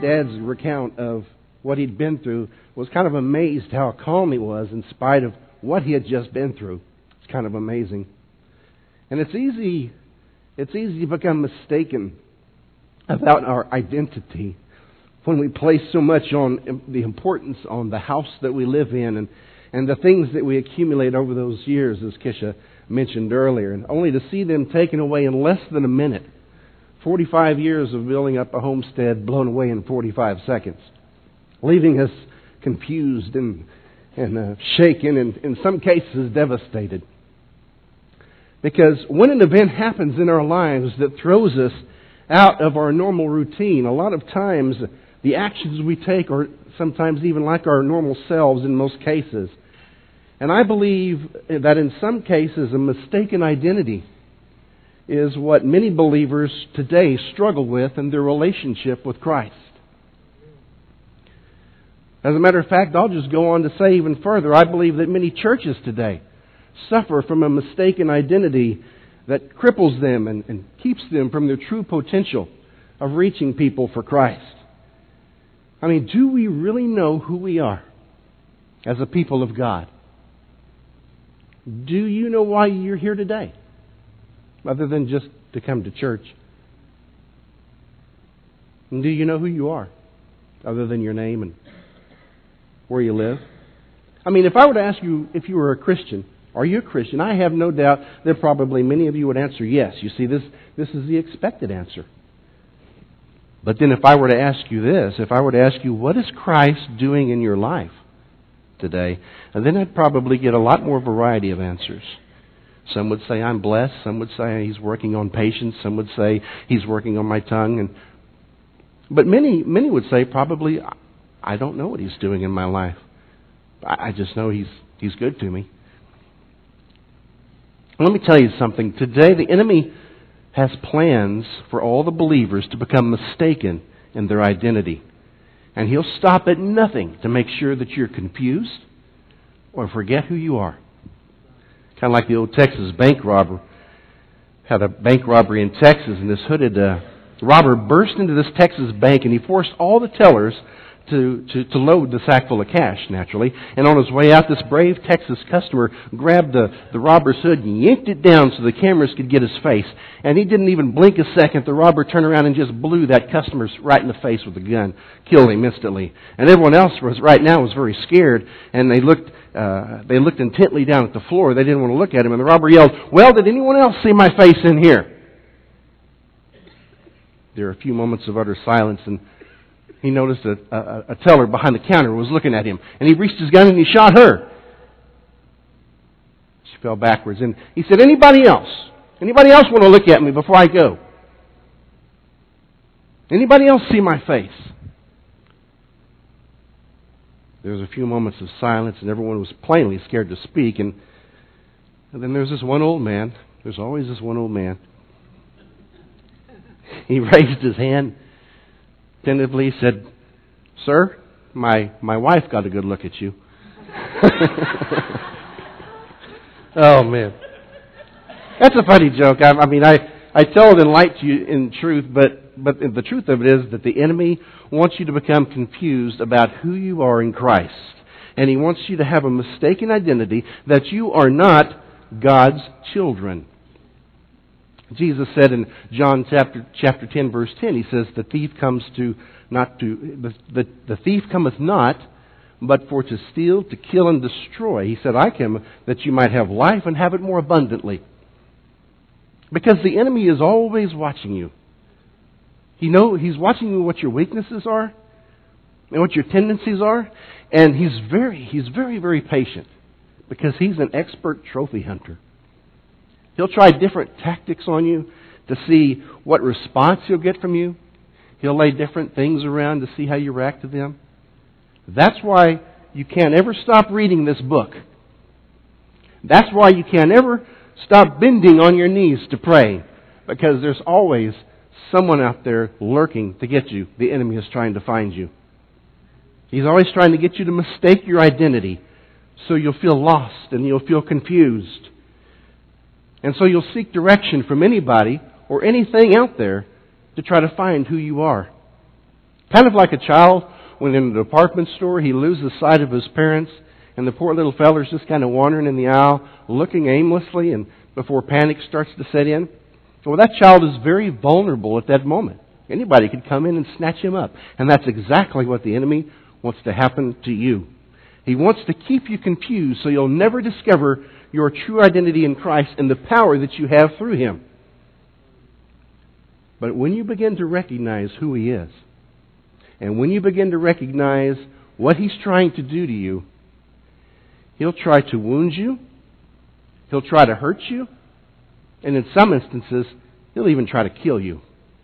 Dad's recount of what he'd been through, was kind of amazed how calm he was in spite of what he had just been through. It's kind of amazing. And it's easy to become mistaken about our identity when we place so much on the importance on the house that we live in and the things that we accumulate over those years, as Kisha mentioned earlier, and only to see them taken away in less than a minute. 45 years of building up a homestead blown away in 45 seconds, leaving us confused and shaken and in some cases devastated. Because when an event happens in our lives that throws us out of our normal routine, a lot of times the actions we take are sometimes even like our normal selves in most cases. And I believe that in some cases a mistaken identity is what many believers today struggle with in their relationship with Christ. As a matter of fact, I'll just go on to say even further, I believe that many churches today suffer from a mistaken identity that cripples them and keeps them from their true potential of reaching people for Christ. I mean, do we really know who we are as a people of God? Do you know why you're here today? Other than just to come to church. And do you know who you are? Other than your name and where you live? I mean, if I were to ask you if you were a Christian, are you a Christian? I have no doubt that probably many of you would answer yes. You see, this is the expected answer. But then if I were to ask you this, if I were to ask you, what is Christ doing in your life today? And then I'd probably get a lot more variety of answers. Some would say, I'm blessed. Some would say, He's working on patience. Some would say, He's working on my tongue. But many would say, probably, I don't know what He's doing in my life. I just know He's good to me. Let me tell you something. Today, the enemy has plans for all the believers to become mistaken in their identity. And he'll stop at nothing to make sure that you're confused or forget who you are. Kind of like the old Texas bank robber. Had a bank robbery in Texas, and this hooded robber burst into this Texas bank, and he forced all the tellers to load the sack full of cash, naturally. And on his way out, this brave Texas customer grabbed the robber's hood and yanked it down so the cameras could get his face. And he didn't even blink a second. The robber turned around and just blew that customer right in the face with a gun. Killed him instantly. And everyone else was very scared. And they looked intently down at the floor. They didn't want to look at him. And the robber yelled, "Well, did anyone else see my face in here?" There were a few moments of utter silence, and he noticed a teller behind the counter was looking at him. And he reached his gun and he shot her. She fell backwards. And he said, Anybody else want to look at me before I go? Anybody else see my face? There was a few moments of silence, and everyone was plainly scared to speak. And then there's this one old man. There's always this one old man. He raised his hand, tentatively said, "Sir, my wife got a good look at you." Oh, man. That's a funny joke. I mean, I tell it in light to you in truth, but the truth of it is that the enemy wants you to become confused about who you are in Christ. And he wants you to have a mistaken identity that you are not God's children. Jesus said in John chapter 10, verse 10, He says, the thief cometh not, but for to steal, to kill, and destroy. He said, I came that you might have life and have it more abundantly. Because the enemy is always watching you. He's watching you what your weaknesses are and what your tendencies are. And he's very, very patient because he's an expert trophy hunter. He'll try different tactics on you to see what response he'll get from you. He'll lay different things around to see how you react to them. That's why you can't ever stop reading this book. That's why you can't ever stop bending on your knees to pray. Because there's always someone out there lurking to get you. The enemy is trying to find you. He's always trying to get you to mistake your identity. So you'll feel lost and you'll feel confused. And so you'll seek direction from anybody or anything out there to try to find who you are. Kind of like a child when in a department store he loses sight of his parents and the poor little feller's just kind of wandering in the aisle, looking aimlessly and before panic starts to set in. Well, that child is very vulnerable at that moment. Anybody could come in and snatch him up. And that's exactly what the enemy wants to happen to you. He wants to keep you confused so you'll never discover your true identity in Christ and the power that you have through Him. But when you begin to recognize who He is, and when you begin to recognize what He's trying to do to you, He'll try to wound you, He'll try to hurt you, and in some instances, He'll even try to kill you.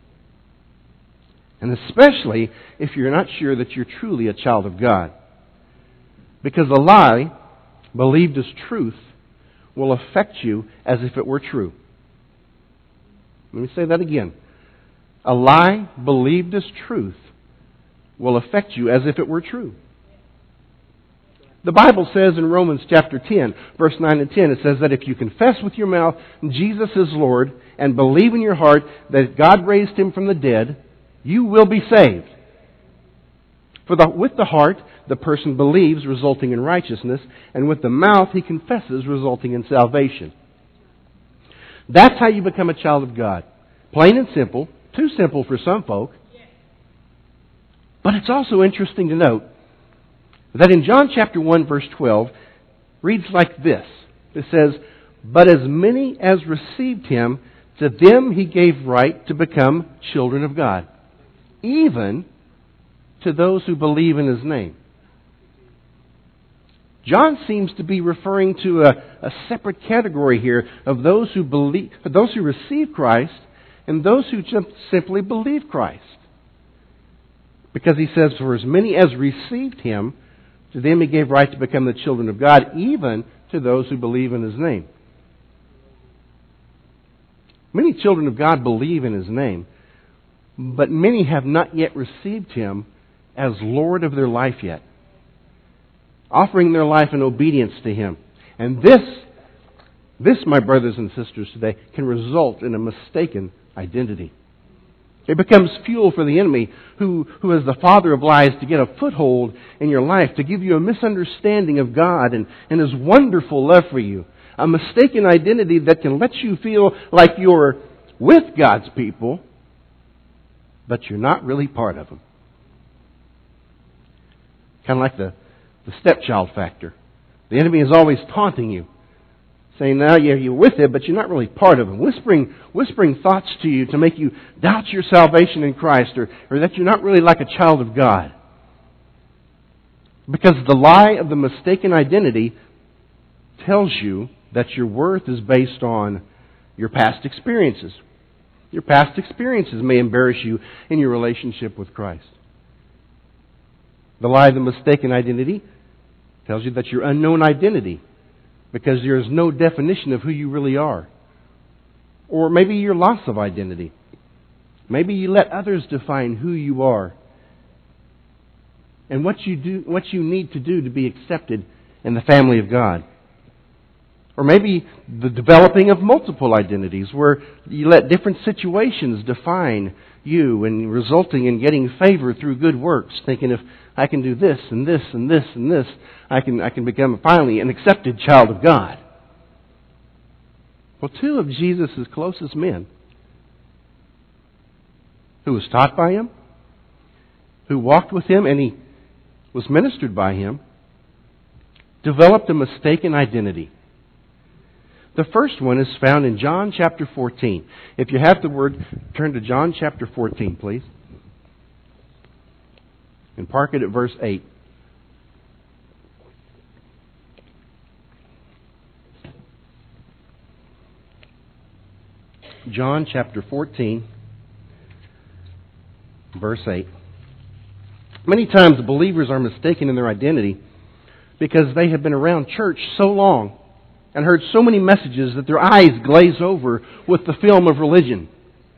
And especially if you're not sure that you're truly a child of God. Because a lie, believed as truth, will affect you as if it were true. Let me say that again. A lie, believed as truth, will affect you as if it were true. The Bible says in Romans chapter 10, verse 9 and 10, it says that if you confess with your mouth Jesus is Lord and believe in your heart that God raised Him from the dead, you will be saved. For with the heart, the person believes, resulting in righteousness, and with the mouth he confesses, resulting in salvation. That's how you become a child of God. Plain and simple. Too simple for some folk. But it's also interesting to note that in John chapter 1, verse 12, reads like this. It says, "But as many as received Him, to them He gave right to become children of God, even to those who believe in His name." John seems to be referring to a separate category here of those who believe, those who receive Christ, and those who just simply believe Christ. Because he says, "For as many as received Him, to them He gave right to become the children of God, even to those who believe in His name." Many children of God believe in His name, but many have not yet received Him as Lord of their life yet, offering their life in obedience to Him. And this, my brothers and sisters today, can result in a mistaken identity. It becomes fuel for the enemy who is the father of lies to get a foothold in your life, to give you a misunderstanding of God and His wonderful love for you. A mistaken identity that can let you feel like you're with God's people, but you're not really part of them. Kind of like the stepchild factor. The enemy is always taunting you, saying, "Now you're with Him, but you're not really part of Him." Whispering thoughts to you to make you doubt your salvation in Christ, or that you're not really like a child of God. Because the lie of the mistaken identity tells you that your worth is based on your past experiences. Your past experiences may embarrass you in your relationship with Christ. The lie of the mistaken identity tells you that your unknown identity, because there is no definition of who you really are. Or maybe your loss of identity. Maybe you let others define who you are and what you need to do to be accepted in the family of God. Or maybe the developing of multiple identities, where you let different situations define you and resulting in getting favor through good works, thinking if I can do this and this and this and this, I can become finally an accepted child of God. Well, two of Jesus' closest men, who was taught by Him, who walked with Him, and he was ministered by Him, developed a mistaken identity. The first one is found in John chapter 14. If you have the word, turn to John chapter 14, please. And park it at verse 8. John chapter 14, verse 8. Many times believers are mistaken in their identity because they have been around church so long and heard so many messages that their eyes glaze over with the film of religion.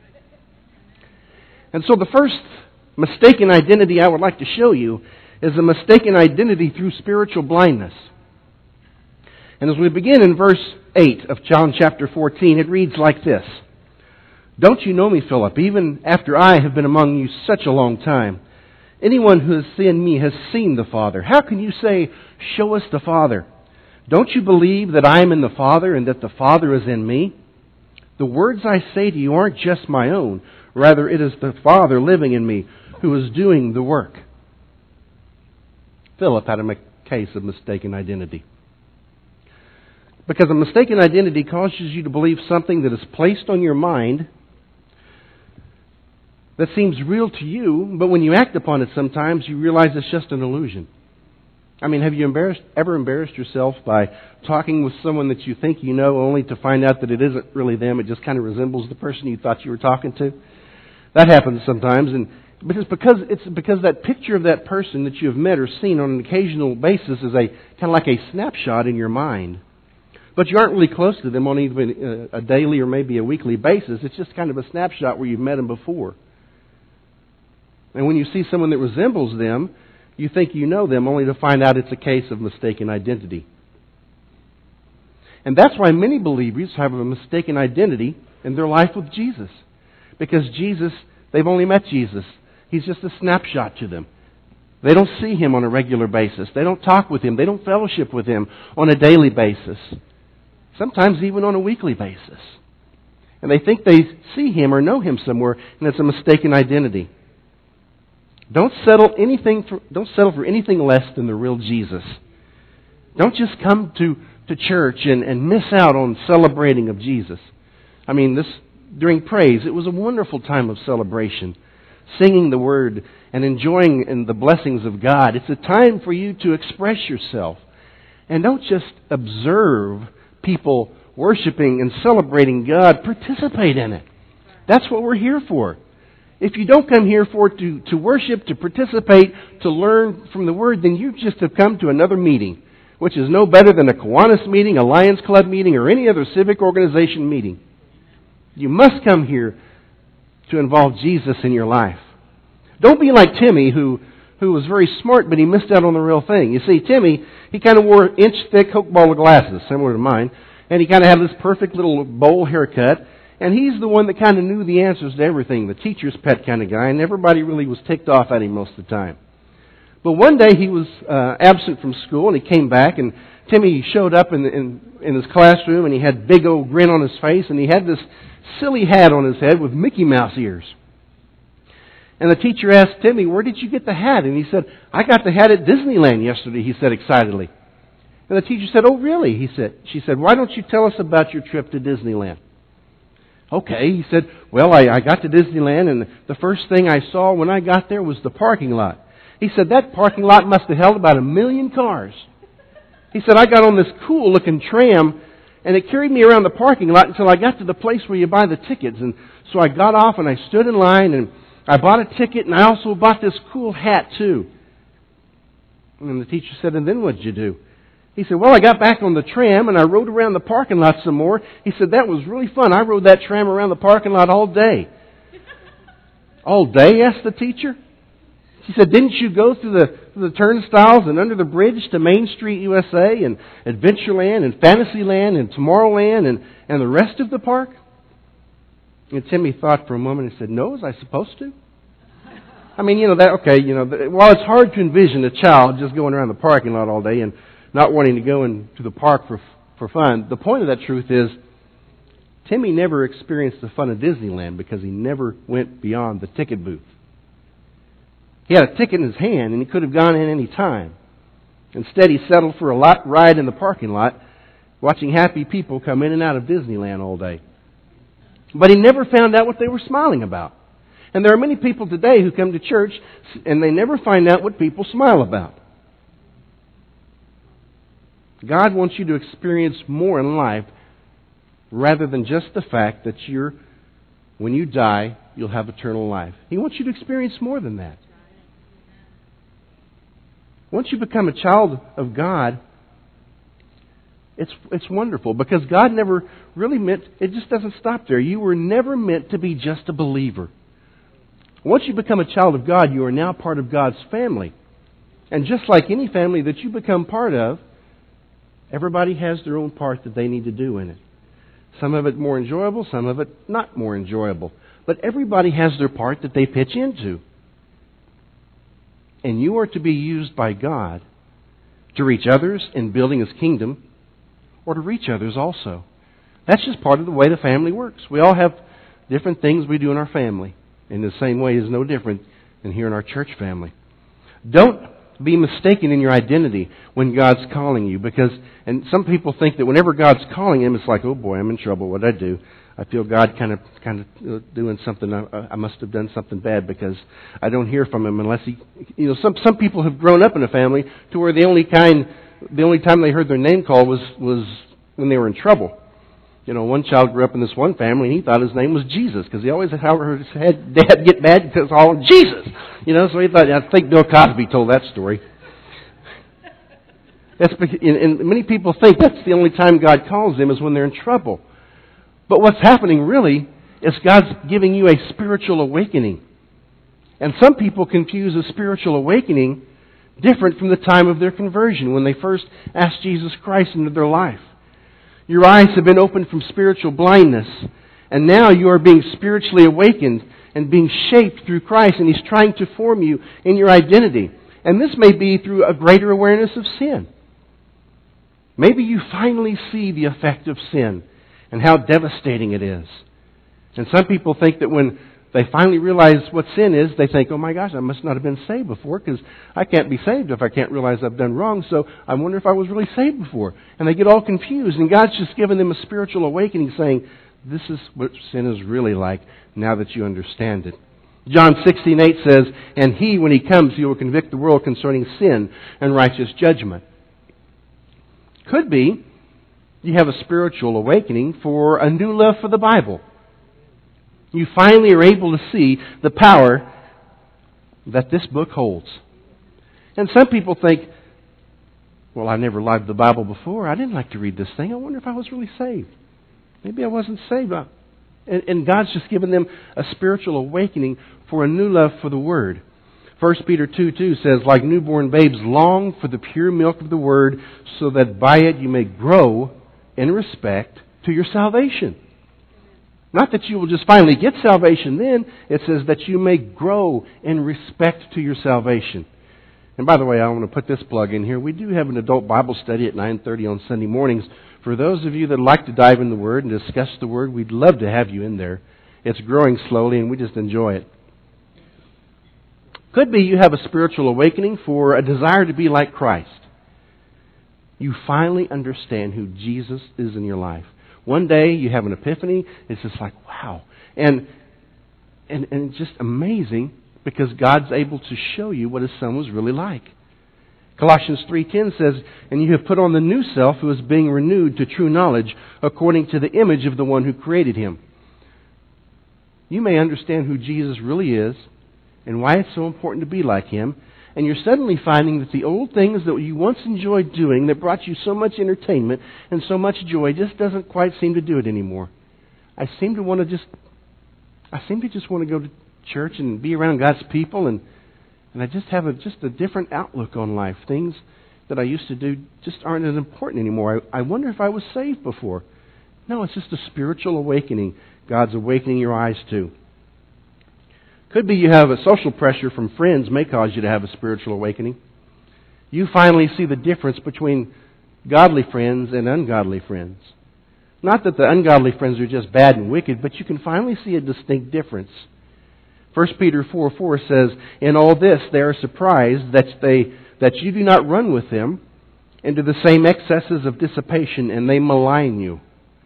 And so the first mistaken identity I would like to show you is a mistaken identity through spiritual blindness. And as we begin in verse 8 of John chapter 14, it reads like this. "Don't you know me, Philip, even after I have been among you such a long time? Anyone who has seen me has seen the Father. How can you say, show us the Father? Don't you believe that I am in the Father and that the Father is in me? The words I say to you aren't just my own. Rather, it is the Father living in me who is doing the work. Philip had a case of mistaken identity. Because a mistaken identity causes you to believe something that is placed on your mind that seems real to you, but when you act upon it sometimes, you realize it's just an illusion. I mean, have you ever embarrassed yourself by talking with someone that you think you know only to find out that it isn't really them, it just kind of resembles the person you thought you were talking to? That happens sometimes, but it's because that picture of that person that you have met or seen on an occasional basis is kind of like a snapshot in your mind. But you aren't really close to them on even a daily or maybe a weekly basis. It's just kind of a snapshot where you've met them before. And when you see someone that resembles them, you think you know them only to find out it's a case of mistaken identity. And that's why many believers have a mistaken identity in their life with Jesus. Because Jesus, they've only met Jesus. He's just a snapshot to them. They don't see Him on a regular basis. They don't talk with Him. They don't fellowship with Him on a daily basis. Sometimes even on a weekly basis. And they think they see Him or know Him somewhere, and it's a mistaken identity. Don't settle for anything less than the real Jesus. Don't just come to church and miss out on celebrating of Jesus. I mean, during praise, it was a wonderful time of celebration. Singing the Word and enjoying in the blessings of God. It's a time for you to express yourself. And don't just observe people worshiping and celebrating God. Participate in it. That's what we're here for. If you don't come here to worship, to participate, to learn from the Word, then you just have come to another meeting, which is no better than a Kiwanis meeting, a Lions Club meeting, or any other civic organization meeting. You must come here to involve Jesus in your life. Don't be like Timmy, who was very smart, but he missed out on the real thing. You see, Timmy, he kind of wore inch-thick Coke bottle glasses, similar to mine, and he kind of had this perfect little bowl haircut. And he's the one that kind of knew the answers to everything, the teacher's pet kind of guy, and everybody really was ticked off at him most of the time. But one day he was absent from school, and he came back, and Timmy showed up in his classroom, and he had a big old grin on his face, and he had this silly hat on his head with Mickey Mouse ears. And the teacher asked Timmy, "Where did you get the hat?" And he said, "I got the hat at Disneyland yesterday," he said excitedly. And the teacher said, "Oh, really?" She said, "Why don't you tell us about your trip to Disneyland?" Okay, he said, "Well, I got to Disneyland, and the first thing I saw when I got there was the parking lot." He said, "That parking lot must have held about 1 million cars." He said, "I got on this cool-looking tram, and it carried me around the parking lot until I got to the place where you buy the tickets. And so I got off, and I stood in line, and I bought a ticket, and I also bought this cool hat, too." And the teacher said, "And then what did you do?" He said, "Well, I got back on the tram and I rode around the parking lot some more." He said, "That was really fun. I rode that tram around the parking lot all day." "All day?" asked the teacher. She said, "Didn't you go through the turnstiles and under the bridge to Main Street, USA, and Adventureland and Fantasyland and Tomorrowland and the rest of the park?" And Timmy thought for a moment and said, "No, was I supposed to?" I mean, while it's hard to envision a child just going around the parking lot all day and not wanting to go into the park for fun, the point of that truth is Timmy never experienced the fun of Disneyland because he never went beyond the ticket booth. He had a ticket in his hand and he could have gone in any time. Instead, he settled for a ride in the parking lot, watching happy people come in and out of Disneyland all day. But he never found out what they were smiling about. And there are many people today who come to church and they never find out what people smile about. God wants you to experience more in life rather than just the fact that when you die, you'll have eternal life. He wants you to experience more than that. Once you become a child of God, it's wonderful because God never really meant, it just doesn't stop there. You were never meant to be just a believer. Once you become a child of God, you are now part of God's family. And just like any family that you become part of, everybody has their own part that they need to do in it. Some of it more enjoyable, some of it not more enjoyable. But everybody has their part that they pitch into. And you are to be used by God to reach others in building His kingdom, or to reach others also. That's just part of the way the family works. We all have different things we do in our family. In the same way is no different than here in our church family. Don't be mistaken in your identity when God's calling you, and some people think that whenever God's calling them, it's like, oh boy, I'm in trouble. What did I do? I feel God kind of doing something. I must have done something bad because I don't hear from Him unless He. Some people have grown up in a family to where the only time they heard their name called was when they were in trouble. One child grew up in this one family and he thought his name was Jesus because he always heard his dad get mad because all Jesus. So he thought. I think Bill Cosby told that story. And many people think that's the only time God calls them is when they're in trouble. But what's happening really is God's giving you a spiritual awakening. And some people confuse a spiritual awakening different from the time of their conversion when they first asked Jesus Christ into their life. Your eyes have been opened from spiritual blindness, and now you are being spiritually awakened and being shaped through Christ, and He's trying to form you in your identity. And this may be through a greater awareness of sin. Maybe you finally see the effect of sin and how devastating it is. And some people think that when they finally realize what sin is, they think, oh my gosh, I must not have been saved before because I can't be saved if I can't realize I've done wrong, so I wonder if I was really saved before. And they get all confused, and God's just given them a spiritual awakening saying, this is what sin is really like now that you understand it. John 16:8 says, and He, when He comes, He will convict the world concerning sin and righteous judgment. Could be you have a spiritual awakening for a new love for the Bible. You finally are able to see the power that this book holds. And some people think, well, I never loved the Bible before. I didn't like to read this thing. I wonder if I was really saved. Maybe I wasn't saved. And God's just given them a spiritual awakening for a new love for the Word. 1 Peter 2:2 says, like newborn babes, long for the pure milk of the Word, so that by it you may grow in respect to your salvation. Not that you will just finally get salvation then. It says that you may grow in respect to your salvation. And by the way, I want to put this plug in here. We do have an adult Bible study at 9:30 on Sunday mornings. For those of you that like to dive in the Word and discuss the Word, we'd love to have you in there. It's growing slowly and we just enjoy it. Could be you have a spiritual awakening for a desire to be like Christ. You finally understand who Jesus is in your life. One day you have an epiphany. It's just like, wow. And it's just amazing because God's able to show you what His Son was really like. Colossians 3:10 says, and you have put on the new self who is being renewed to true knowledge according to the image of the one who created him. You may understand who Jesus really is and why it's so important to be like Him. And you're suddenly finding that the old things that you once enjoyed doing that brought you so much entertainment and so much joy just doesn't quite seem to do it anymore. I seem to just want to go to church and be around God's people, and I just have a different outlook on life. Things that I used to do just aren't as important anymore. I wonder if I was saved before. No, it's just a spiritual awakening. God's awakening your eyes to. Could be you have a social pressure from friends may cause you to have a spiritual awakening. You finally see the difference between godly friends and ungodly friends. Not that the ungodly friends are just bad and wicked, but you can finally see a distinct difference. 1 Peter 4:4 says, in all this they are surprised that you do not run with them into the same excesses of dissipation, and they malign you.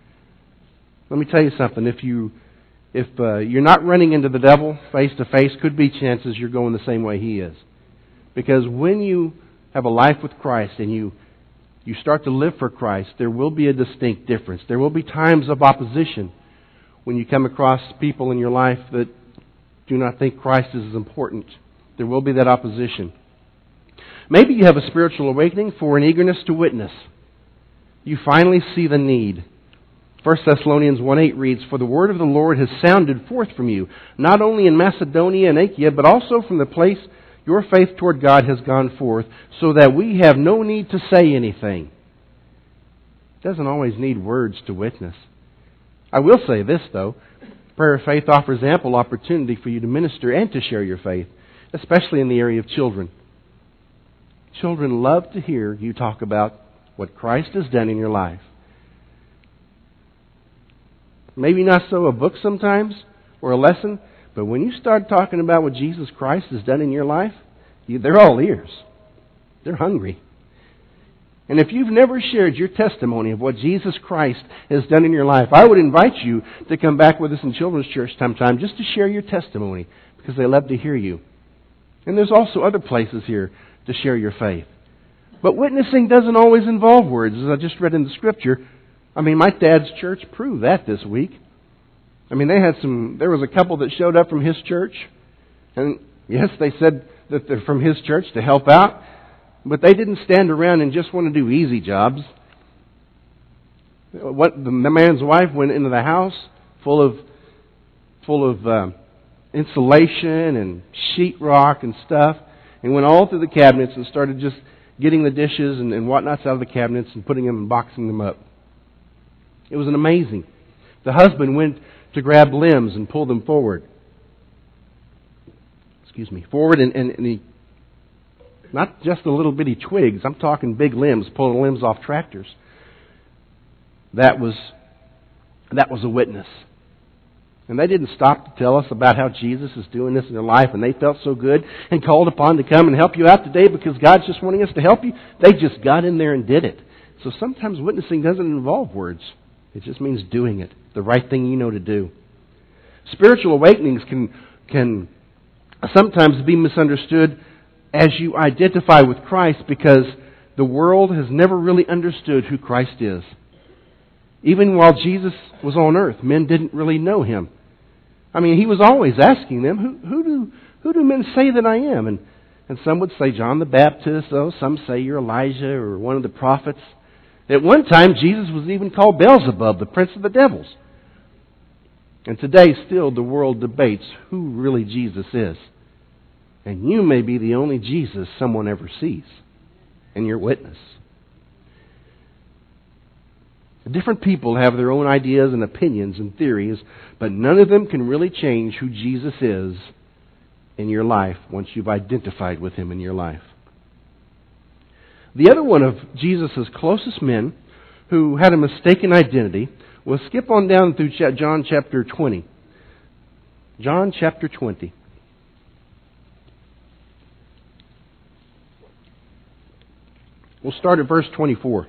Let me tell you something. If you're not running into the devil face to face, could be chances you're going the same way he is. Because when you have a life with Christ and you start to live for Christ, there will be a distinct difference. There will be times of opposition when you come across people in your life that do not think Christ is as important. There will be that opposition. Maybe you have a spiritual awakening for an eagerness to witness. You finally see the need. 1 Thessalonians 1:8 reads, for the word of the Lord has sounded forth from you, not only in Macedonia and Achaia, but also from the place your faith toward God has gone forth, so that we have no need to say anything. It doesn't always need words to witness. I will say this, though. Prayer of Faith offers ample opportunity for you to minister and to share your faith, especially in the area of children. Children love to hear you talk about what Christ has done in your life. Maybe not so a book sometimes or a lesson, but when you start talking about what Jesus Christ has done in your life, they're all ears. They're hungry. And if you've never shared your testimony of what Jesus Christ has done in your life, I would invite you to come back with us in Children's Church sometime just to share your testimony, because they love to hear you. And there's also other places here to share your faith. But witnessing doesn't always involve words, as I just read in the Scripture. I mean, my dad's church proved that this week. I mean, there was a couple that showed up from his church. And yes, they said that they're from his church to help out. But they didn't stand around and just want to do easy jobs. The man's wife went into the house full of insulation and sheetrock and stuff, and went all through the cabinets and started just getting the dishes and whatnots out of the cabinets and putting them and boxing them up. It was amazing. The husband went to grab limbs and pull them forward. Forward, and he, not just the little bitty twigs, I'm talking big limbs, pulling limbs off tractors. That was a witness. And they didn't stop to tell us about how Jesus is doing this in their life, and they felt so good and called upon to come and help you out today because God's just wanting us to help you. They just got in there and did it. So sometimes witnessing doesn't involve words. It just means doing it, the right thing you know to do. Spiritual awakenings can sometimes be misunderstood as you identify with Christ, because the world has never really understood who Christ is. Even while Jesus was on earth, men didn't really know Him. I mean, He was always asking them, who do men say that I am? And some would say John the Baptist, though. Some say you're Elijah or one of the prophets. At one time, Jesus was even called Beelzebub, the prince of the devils. And today, still, the world debates who really Jesus is. And you may be the only Jesus someone ever sees in your witness. Different people have their own ideas and opinions and theories, but none of them can really change who Jesus is in your life once you've identified with Him in your life. The other one of Jesus' closest men who had a mistaken identity was, skip on down through John chapter 20. John chapter 20. We'll start at verse 24.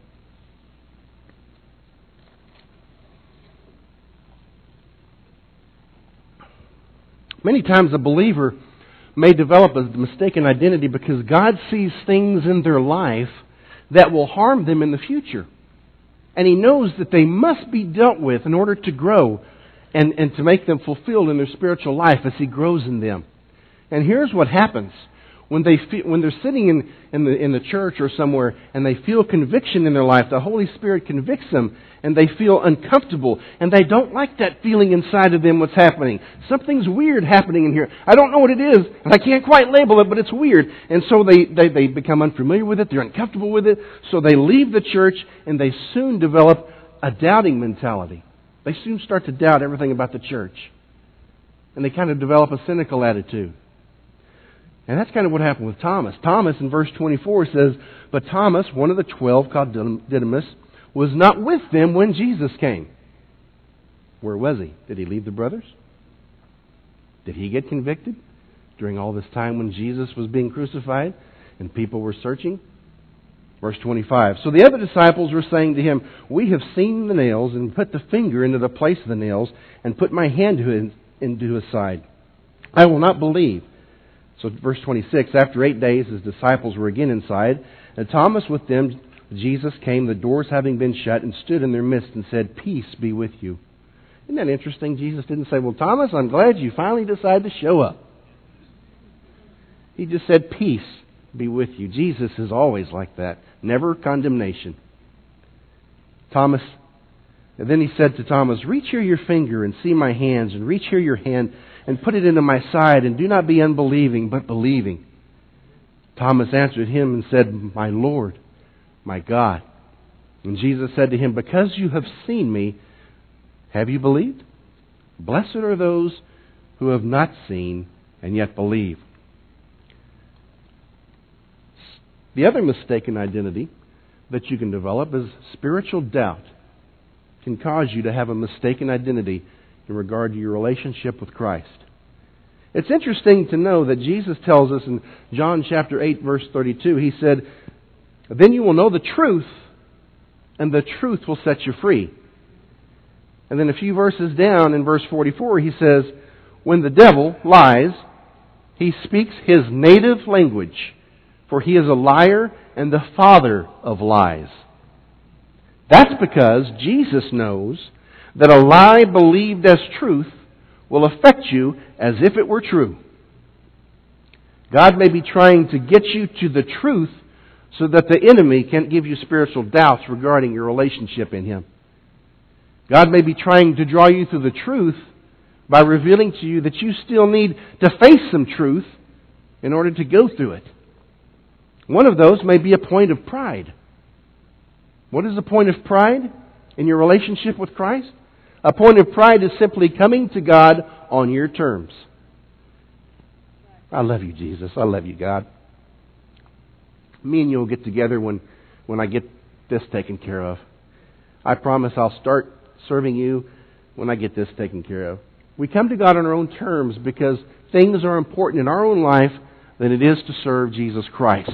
Many times a believer may develop a mistaken identity because God sees things in their life that will harm them in the future. And He knows that they must be dealt with in order to grow and to make them fulfilled in their spiritual life as He grows in them. And here's what happens. When they're sitting in the church or somewhere and they feel conviction in their life, the Holy Spirit convicts them and they feel uncomfortable and they don't like that feeling inside of them what's happening. Something's weird happening in here. I don't know what it is and I can't quite label it, but it's weird. And so they become unfamiliar with it, they're uncomfortable with it, so they leave the church and they soon develop a doubting mentality. They soon start to doubt everything about the church. And they kind of develop a cynical attitude. And that's kind of what happened with Thomas. Thomas, in verse 24, says, "But Thomas, one of the 12, called Didymus, was not with them when Jesus came." Where was he? Did he leave the brothers? Did he get convicted during all this time when Jesus was being crucified and people were searching? Verse 25, "So the other disciples were saying to him, 'We have seen the nails and put the finger into the place of the nails and put my hand into his side. I will not believe.' So verse 26, "After 8 days his disciples were again inside, and Thomas with them. Jesus came, the doors having been shut, and stood in their midst and said, 'Peace be with you.'" Isn't that interesting? Jesus didn't say, "Well, Thomas, I'm glad you finally decided to show up." He just said, "Peace be with you." Jesus is always like that. Never condemnation. And then He said to Thomas, "Reach here your finger and see my hands, and reach here your hand and put it into my side, and do not be unbelieving, but believing." Thomas answered Him and said, "My Lord, my God." And Jesus said to him, "Because you have seen me, have you believed? Blessed are those who have not seen and yet believe." The other mistaken identity that you can develop is spiritual doubt. It can cause you to have a mistaken identity in regard to your relationship with Christ. It's interesting to know that Jesus tells us in John chapter 8, verse 32, He said, "Then you will know the truth, and the truth will set you free." And then a few verses down in verse 44, He says, "When the devil lies, he speaks his native language, for he is a liar and the father of lies." That's because Jesus knows that a lie believed as truth will affect you as if it were true. God may be trying to get you to the truth so that the enemy can't give you spiritual doubts regarding your relationship in Him. God may be trying to draw you to the truth by revealing to you that you still need to face some truth in order to go through it. One of those may be a point of pride. What is a point of pride in your relationship with Christ? A point of pride is simply coming to God on your terms. I love you, Jesus. I love you, God. Me and you will get together when I get this taken care of. I promise I'll start serving you when I get this taken care of. We come to God on our own terms because things are important in our own life than it is to serve Jesus Christ.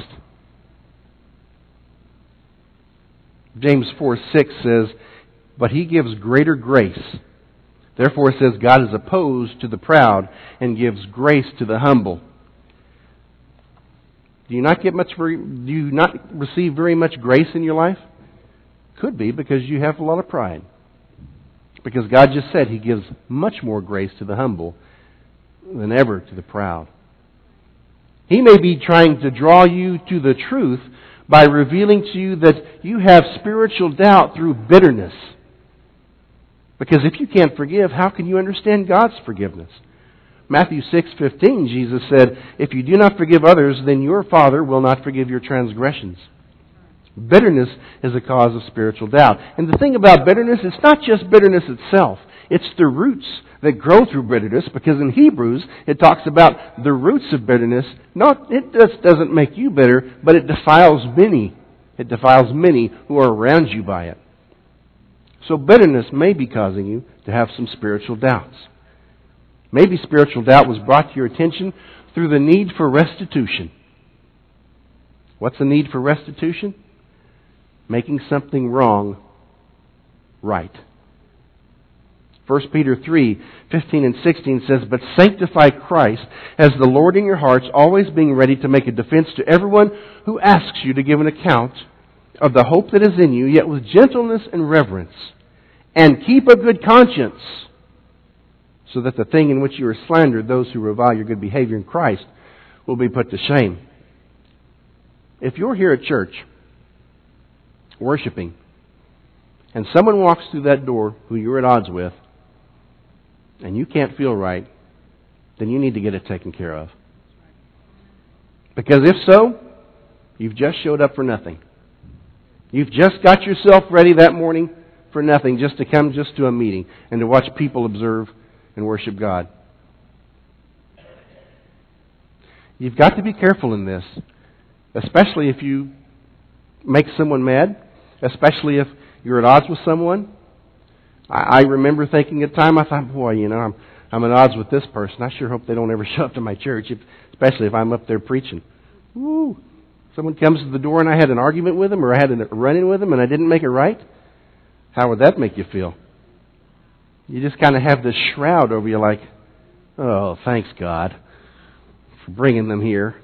James 4:6 says, "But He gives greater grace. Therefore it says, God is opposed to the proud and gives grace to the humble." Do you not receive very much grace in your life? Could be because you have a lot of pride. Because God just said He gives much more grace to the humble than ever to the proud. He may be trying to draw you to the truth by revealing to you that you have spiritual doubt through bitterness. Because if you can't forgive, how can you understand God's forgiveness? Matthew 6:15, Jesus said, "If you do not forgive others, then your Father will not forgive your transgressions." Bitterness is a cause of spiritual doubt. And the thing about bitterness, it's not just bitterness itself. It's the roots that grow through bitterness, because in Hebrews it talks about the roots of bitterness. It just doesn't make you bitter, but it defiles many. It defiles many who are around you by it. So bitterness may be causing you to have some spiritual doubts. Maybe spiritual doubt was brought to your attention through the need for restitution. What's the need for restitution? Making something wrong right. 1 Peter 3:15 and 16 says, "But sanctify Christ as the Lord in your hearts, always being ready to make a defense to everyone who asks you to give an account of the hope that is in you, yet with gentleness and reverence. And keep a good conscience, so that the thing in which you are slandered, those who revile your good behavior in Christ, will be put to shame." If you're here at church, worshiping, and someone walks through that door who you're at odds with, and you can't feel right, then you need to get it taken care of. Because if so, you've just showed up for nothing. You've just got yourself ready that morning for nothing, just to come just to a meeting and to watch people observe and worship God. You've got to be careful in this, especially if you make someone mad, especially if you're at odds with someone. I remember thinking at the time, I thought, boy, I'm at odds with this person. I sure hope they don't ever show up to my church, especially if I'm up there preaching. Woo! Someone comes to the door and I had an argument with them, or I had a run-in with them and I didn't make it right. How would that make you feel? You just kind of have this shroud over you like, oh, thanks God for bringing them here.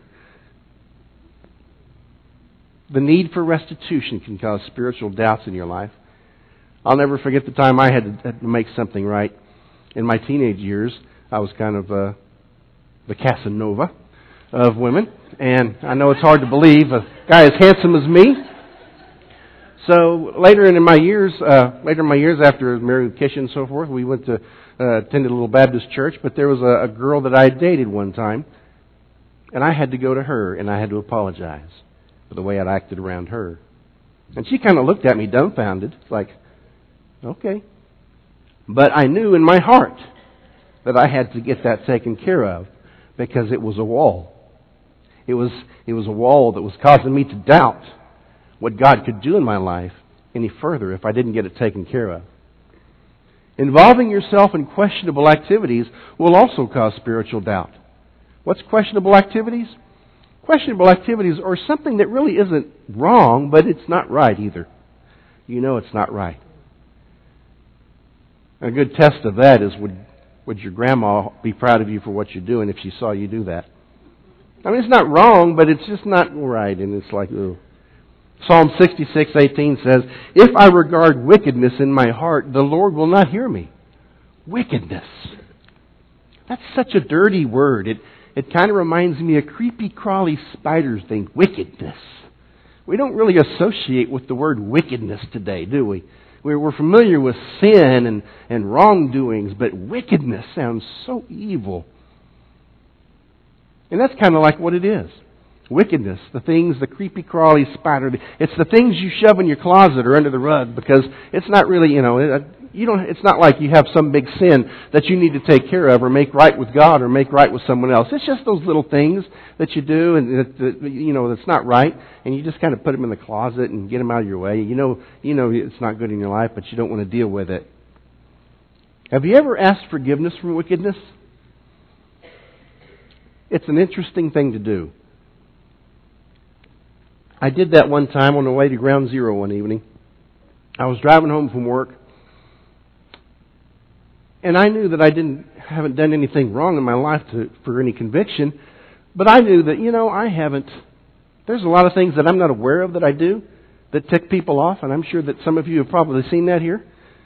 The need for restitution can cause spiritual doubts in your life. I'll never forget the time I had to make something right. In my teenage years, I was kind of the Casanova of women. And I know it's hard to believe, a guy as handsome as me. So later in my years after I was married with Kisha and so forth, we went to attended a little Baptist church. But there was a girl that I dated one time, and I had to go to her and I had to apologize for the way I'd acted around her. And she kind of looked at me dumbfounded, like, okay. But I knew in my heart that I had to get that taken care of because it was a wall. It was a wall that was causing me to doubt what God could do in my life any further if I didn't get it taken care of. Involving yourself in questionable activities will also cause spiritual doubt. What's questionable activities? Questionable activities are something that really isn't wrong, but it's not right either. You know it's not right. A good test of that is would your grandma be proud of you for what you're doing if she saw you do that? I mean, it's not wrong, but it's just not right, and it's like, ooh. Psalm 66:18 says, "If I regard wickedness in my heart, the Lord will not hear me." Wickedness. That's such a dirty word. It kind of reminds me of creepy, crawly spiders thing. Wickedness. We don't really associate with the word wickedness today, do we? We're familiar with sin and wrongdoings, but wickedness sounds so evil. And that's kind of like what it is. Wickedness, the things, the creepy, crawly spider. It's the things you shove in your closet or under the rug because it's not really, it's not like you have some big sin that you need to take care of or make right with God or make right with someone else. It's just those little things that you do and that's not right, and you just kind of put them in the closet and get them out of your way. You know it's not good in your life, but you don't want to deal with it. Have you ever asked forgiveness for wickedness? It's an interesting thing to do. I did that one time on the way to Ground Zero one evening. I was driving home from work, and I knew that I haven't done anything wrong in my life for any conviction, but I knew that, I haven't. There's a lot of things that I'm not aware of that I do that tick people off, and I'm sure that some of you have probably seen that here,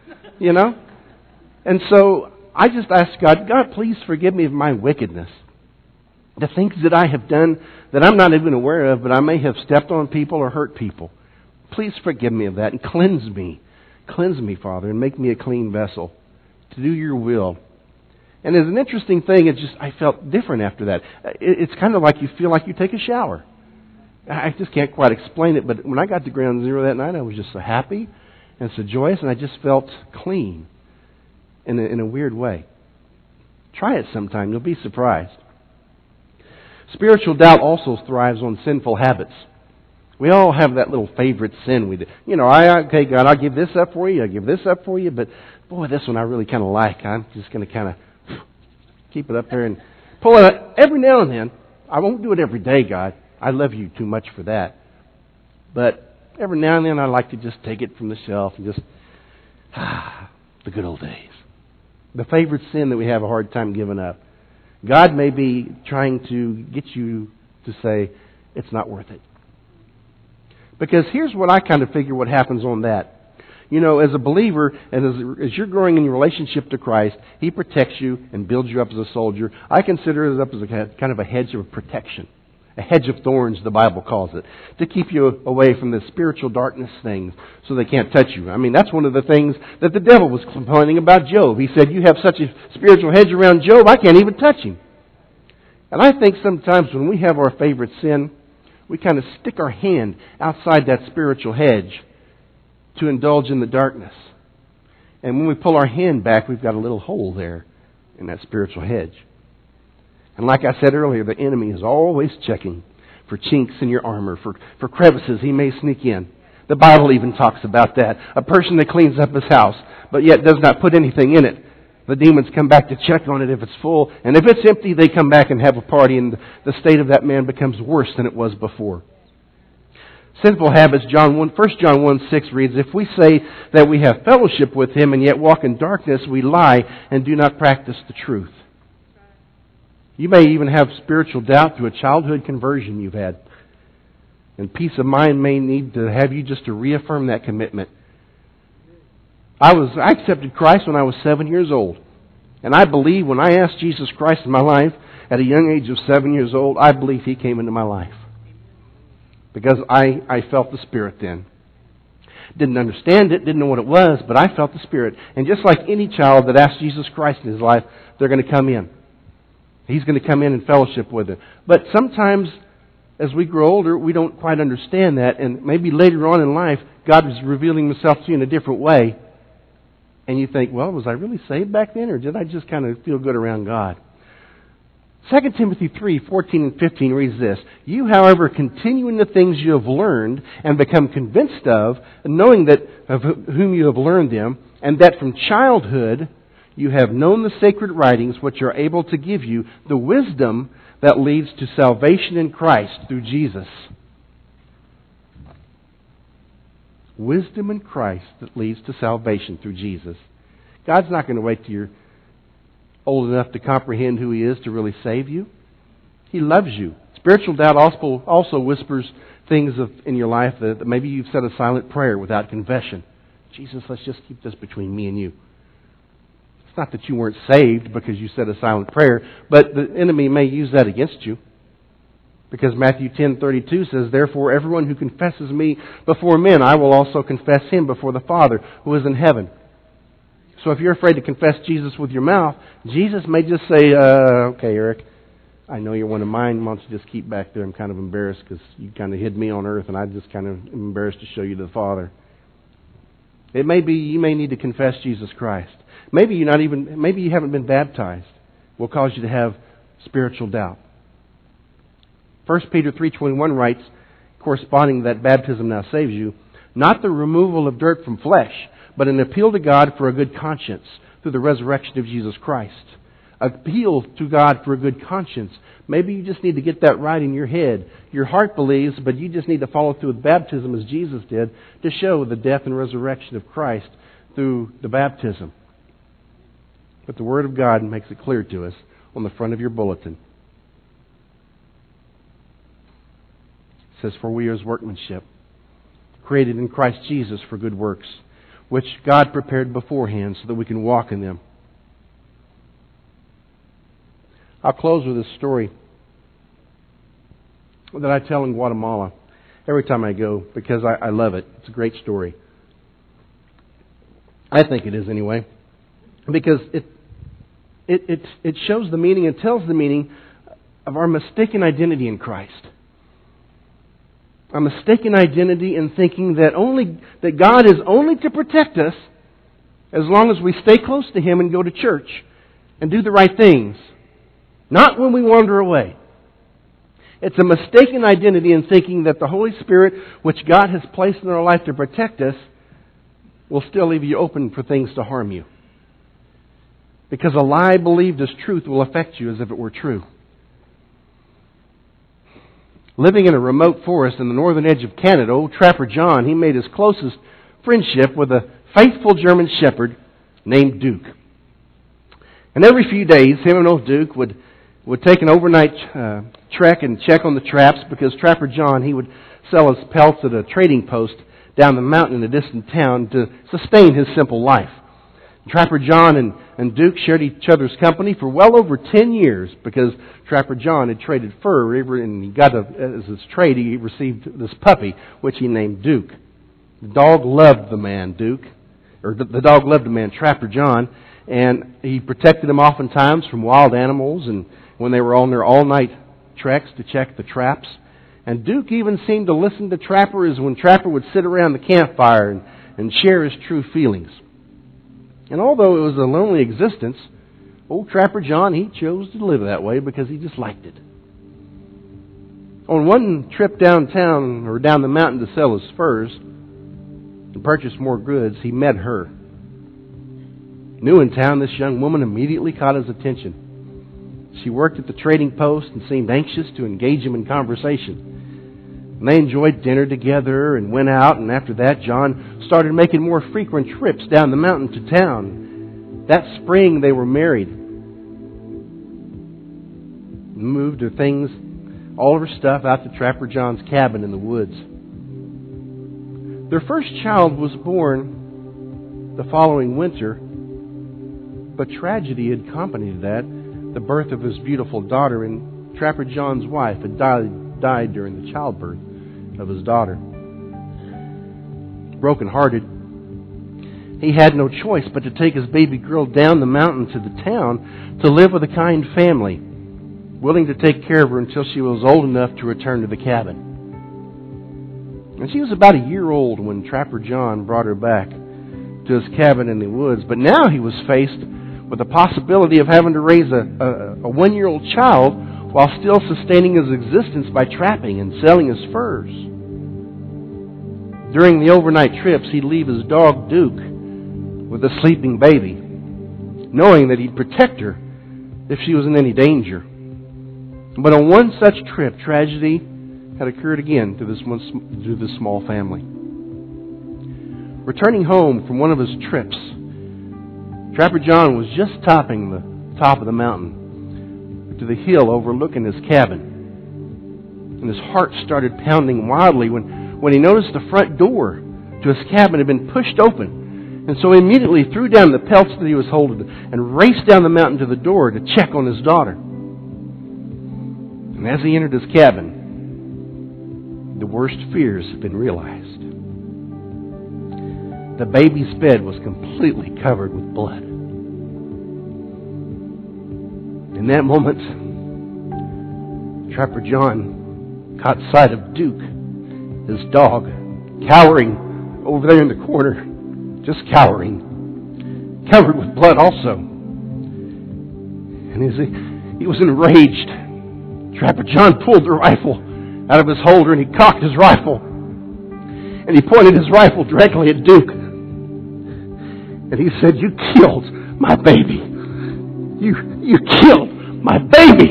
And so I just asked God, please forgive me of my wickedness. The things that I have done that I'm not even aware of, but I may have stepped on people or hurt people. Please forgive me of that and cleanse me. Cleanse me, Father, and make me a clean vessel to do your will. And it's an interesting thing, I felt different after that. It's kind of like you feel like you take a shower. I just can't quite explain it, but when I got to Ground Zero that night, I was just so happy and so joyous, and I just felt clean in a weird way. Try it sometime. You'll be surprised. Spiritual doubt also thrives on sinful habits. We all have that little favorite sin we do. Okay, God, I'll give this up for you, I'll give this up for you, but boy, this one I really kind of like. I'm just going to kind of keep it up there and pull it up every now and then. I won't do it every day, God. I love you too much for that. But every now and then I like to just take it from the shelf and just, the good old days. The favorite sin that we have a hard time giving up. God may be trying to get you to say, it's not worth it. Because here's what I kind of figure what happens on that. As a believer, and as you're growing in your relationship to Christ, He protects you and builds you up as a soldier. I consider it up as a kind of a hedge of protection. A hedge of thorns, the Bible calls it, to keep you away from the spiritual darkness things so they can't touch you. I mean, that's one of the things that the devil was complaining about Job. He said, you have such a spiritual hedge around Job, I can't even touch him. And I think sometimes when we have our favorite sin, we kind of stick our hand outside that spiritual hedge to indulge in the darkness. And when we pull our hand back, we've got a little hole there in that spiritual hedge. And like I said earlier, the enemy is always checking for chinks in your armor, for crevices he may sneak in. The Bible even talks about that. A person that cleans up his house, but yet does not put anything in it. The demons come back to check on it if it's full. And if it's empty, they come back and have a party, and the state of that man becomes worse than it was before. Sinful habits, 1 John 1:6 reads, if we say that we have fellowship with Him and yet walk in darkness, we lie and do not practice the truth. You may even have spiritual doubt through a childhood conversion you've had. And peace of mind may need to have you just to reaffirm that commitment. I accepted Christ when I was 7 years old. And I believe when I asked Jesus Christ in my life at a young age of 7 years old, I believe He came into my life. Because I felt the Spirit then. Didn't understand it, didn't know what it was, but I felt the Spirit. And just like any child that asks Jesus Christ in his life, they're going to come in. He's going to come in and fellowship with it. But sometimes, as we grow older, we don't quite understand that. And maybe later on in life, God is revealing Himself to you in a different way. And you think, well, was I really saved back then? Or did I just kind of feel good around God? 2 Timothy 3:14 and 15 reads this: "You, however, continue in the things you have learned and become convinced of, knowing that of whom you have learned them, and that from childhood you have known the sacred writings, which are able to give you the wisdom that leads to salvation in Christ through Jesus." Wisdom in Christ that leads to salvation through Jesus. God's not going to wait till you're old enough to comprehend who He is to really save you. He loves you. Spiritual doubt also whispers things in your life that maybe you've said a silent prayer without confession. Jesus, let's just keep this between me and you. It's not that you weren't saved because you said a silent prayer, but the enemy may use that against you. Because Matthew 10:32 says, "Therefore everyone who confesses me before men, I will also confess him before the Father who is in heaven." So if you're afraid to confess Jesus with your mouth, Jesus may just say, "Okay, Eric, I know you're one of mine. Why don't you just keep back there? I'm kind of embarrassed because you kind of hid me on earth, and I just kind of am embarrassed to show you to the Father." It may be you may need to confess Jesus Christ. Maybe you haven't been baptized. Will cause you to have spiritual doubt. 1 Peter 3:21 writes, corresponding that baptism now saves you, "Not the removal of dirt from flesh, but an appeal to God for a good conscience through the resurrection of Jesus Christ." Appeal to God for a good conscience. Maybe you just need to get that right in your head. Your heart believes, but you just need to follow through with baptism as Jesus did to show the death and resurrection of Christ through the baptism. But the Word of God makes it clear to us on the front of your bulletin. It says, "For we are His workmanship, created in Christ Jesus for good works, which God prepared beforehand so that we can walk in them." I'll close with this story that I tell in Guatemala every time I go because I love it. It's a great story. I think it is anyway. Because it shows the meaning, it tells the meaning of our mistaken identity in Christ. A mistaken identity in thinking that God is only to protect us as long as we stay close to Him and go to church and do the right things. Not when we wander away. It's a mistaken identity in thinking that the Holy Spirit, which God has placed in our life to protect us, will still leave you open for things to harm you. Because a lie believed as truth will affect you as if it were true. Living in a remote forest in the northern edge of Canada, old Trapper John, he made his closest friendship with a faithful German shepherd named Duke. And every few days, him and old Duke would take an overnight trek and check on the traps, because Trapper John, he would sell his pelts at a trading post down the mountain in a distant town to sustain his simple life. Trapper John and Duke shared each other's company for well over 10 years, because Trapper John had traded fur, and he got as his trade, he received this puppy, which he named Duke. The dog loved the man Trapper John, and he protected him oftentimes from wild animals, and when they were on their all-night treks to check the traps. And Duke even seemed to listen to Trapper as when Trapper would sit around the campfire and share his true feelings. And although it was a lonely existence, old Trapper John, he chose to live that way because he just liked it. On one trip downtown, or down the mountain to sell his furs and purchase more goods, he met her. New in town, this young woman immediately caught his attention. She worked at the trading post and seemed anxious to engage him in conversation. And they enjoyed dinner together and went out, and after that, John started making more frequent trips down the mountain to town. That spring, they were married. Moved her things, all of her stuff, out to Trapper John's cabin in the woods. Their first child was born the following winter, but tragedy had accompanied that. The birth of his beautiful daughter, and Trapper John's wife had died during the childbirth of his daughter. Broken-hearted, he had no choice but to take his baby girl down the mountain to the town to live with a kind family, willing to take care of her until she was old enough to return to the cabin. And she was about a year old when Trapper John brought her back to his cabin in the woods. But now he was faced with the possibility of having to raise a 1-year-old child while still sustaining his existence by trapping and selling his furs. During the overnight trips, he'd leave his dog, Duke, with a sleeping baby, knowing that he'd protect her if she was in any danger. But on one such trip, tragedy had occurred again to this small family. Returning home from one of his trips, Trapper John was just topping the top of the mountain to the hill overlooking his cabin. And his heart started pounding wildly when he noticed the front door to his cabin had been pushed open. And so he immediately threw down the pelts that he was holding and raced down the mountain to the door to check on his daughter. And as he entered his cabin, the worst fears had been realized. The baby's bed was completely covered with blood. In that moment, Trapper John caught sight of Duke, his dog, cowering over there in the corner, just cowering, covered with blood also. And as he was enraged, Trapper John pulled the rifle out of his holder and he cocked his rifle. And he pointed his rifle directly at Duke. And he said, "You killed my baby. You killed my baby."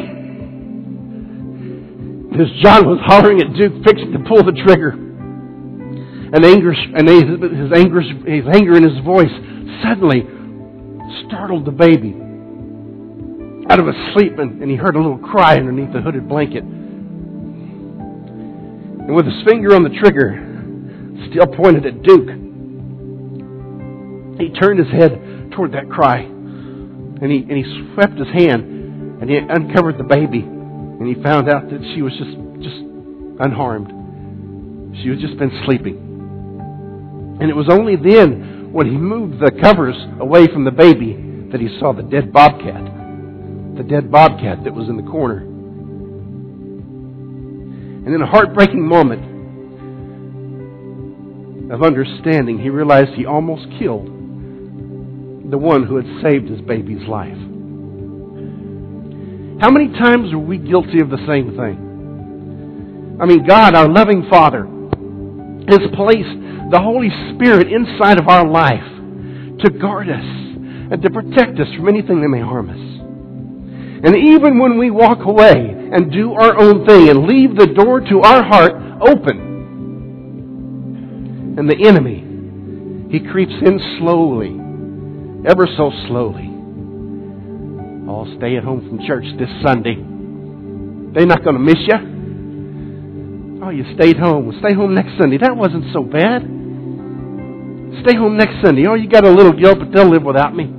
As John was hollering at Duke, fixing to pull the trigger, and his anger in his voice suddenly startled the baby out of his sleep, and he heard a little cry underneath the hooded blanket. And with his finger on the trigger, still pointed at Duke, he turned his head toward that cry, and he swept his hand, and he uncovered the baby, and he found out that she was just unharmed. She had just been sleeping. And it was only then, when he moved the covers away from the baby, that he saw the dead bobcat. The dead bobcat that was in the corner. And in a heartbreaking moment of understanding, he realized he almost killed the one who had saved his baby's life. How many times are we guilty of the same thing? I mean, God, our loving Father, has placed the Holy Spirit inside of our life to guard us and to protect us from anything that may harm us. And even when we walk away and do our own thing and leave the door to our heart open, and the enemy, he creeps in slowly, ever so slowly. "Oh, stay at home from church this Sunday. They're not going to miss you. Oh, you stayed home. Well, stay home next Sunday. That wasn't so bad. Stay home next Sunday. Oh, you got a little guilt, but they'll live without me."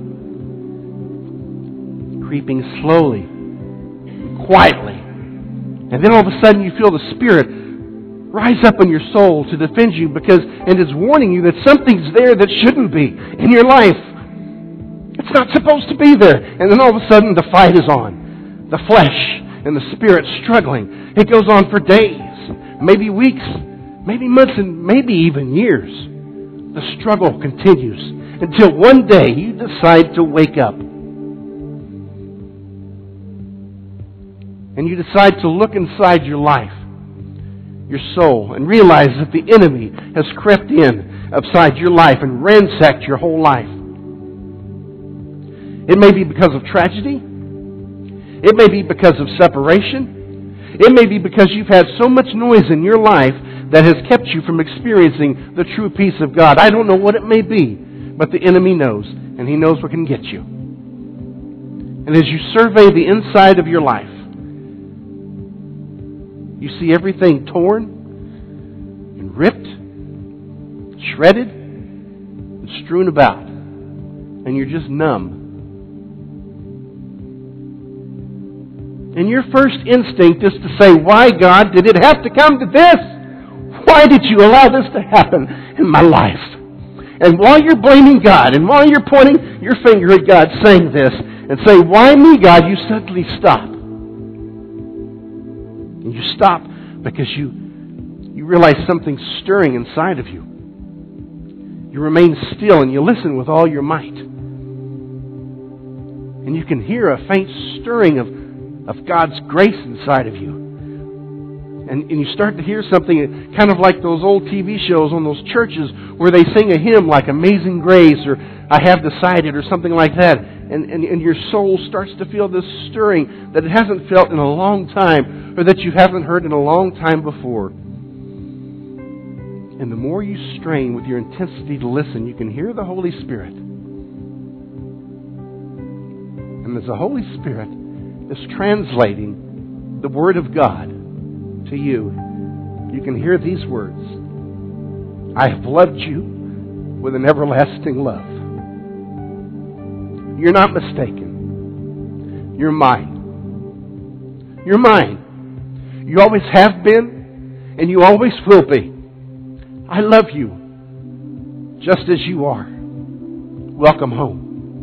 Creeping slowly, quietly. And then all of a sudden you feel the Spirit rise up in your soul to defend you and it's warning you that something's there that shouldn't be in your life. It's not supposed to be there. And then all of a sudden the fight is on. The flesh and the Spirit struggling. It goes on for days, maybe weeks, maybe months, and maybe even years. The struggle continues until one day you decide to wake up. And you decide to look inside your life, your soul, and realize that the enemy has crept in upside your life and ransacked your whole life. It may be because of tragedy. It may be because of separation. It may be because you've had so much noise in your life that has kept you from experiencing the true peace of God. I don't know what it may be, but the enemy knows, and he knows what can get you. And as you survey the inside of your life, you see everything torn and ripped, shredded, and strewn about. And you're just numb. And your first instinct is to say, "Why, God, did it have to come to this? Why did you allow this to happen in my life?" And while you're blaming God, and while you're pointing your finger at God saying this, and say, "Why me, God?" you suddenly stop. And you stop because you realize something's stirring inside of you. You remain still and you listen with all your might. And you can hear a faint stirring of God's grace inside of you. And you start to hear something kind of like those old TV shows on those churches where they sing a hymn like Amazing Grace or I Have Decided or something like that. And your soul starts to feel this stirring that it hasn't felt in a long time or that you haven't heard in a long time before. And the more you strain with your intensity to listen, you can hear the Holy Spirit. And as the Holy Spirit is translating the Word of God to you, you can hear these words. I have loved you with an everlasting love. You're not mistaken. You're mine. You're mine. You always have been, and you always will be. I love you just as you are. Welcome home.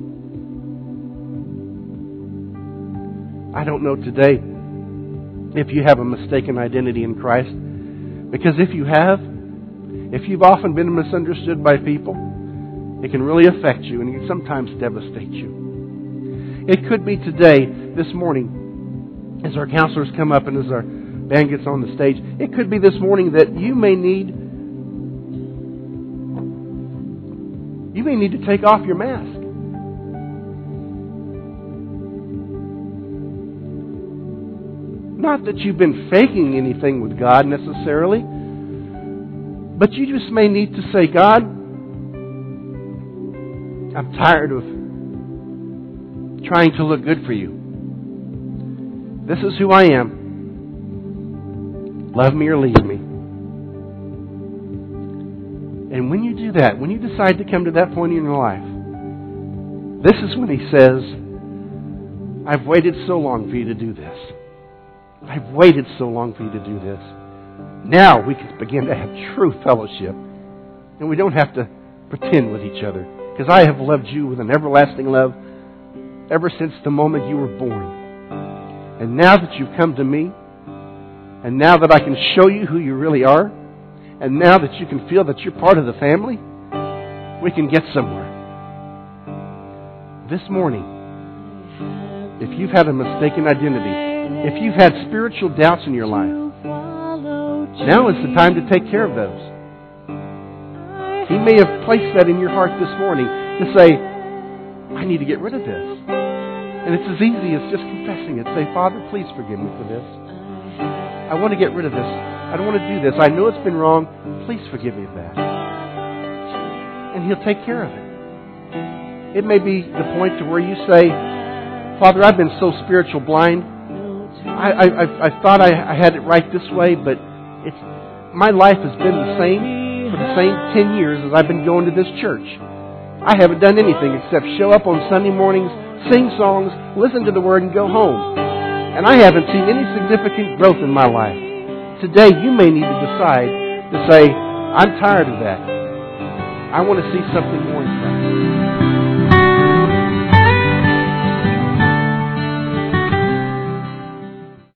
I don't know today if you have a mistaken identity in Christ, because if you have, if you've often been misunderstood by people, it can really affect you and it can sometimes devastate you. It could be today, this morning, as our counselors come up and as our band gets on the stage, it could be this morning that you may need to take off your mask. Not that you've been faking anything with God necessarily, but you just may need to say, God, I'm tired of trying to look good for you. This is who I am. Love me or leave me. And when you do that, when you decide to come to that point in your life, this is when He says, I've waited so long for you to do this. I've waited so long for you to do this. Now we can begin to have true fellowship. And we don't have to pretend with each other. Because I have loved you with an everlasting love ever since the moment you were born. And now that you've come to me, and now that I can show you who you really are, and now that you can feel that you're part of the family, we can get somewhere. This morning, if you've had a mistaken identity, if you've had spiritual doubts in your life, now is the time to take care of those. He may have placed that in your heart this morning to say, I need to get rid of this. And it's as easy as just confessing it. Say, Father, please forgive me for this. I want to get rid of this. I don't want to do this. I know it's been wrong. Please forgive me of that. And He'll take care of it. It may be the point to where you say, Father, I've been so spiritual blind. I thought I had it right this way, but my life has been the same for the same 10 years as I've been going to this church. I haven't done anything except show up on Sunday mornings, sing songs, listen to the Word, and go home. And I haven't seen any significant growth in my life. Today, you may need to decide to say, I'm tired of that. I want to see something more in Christ.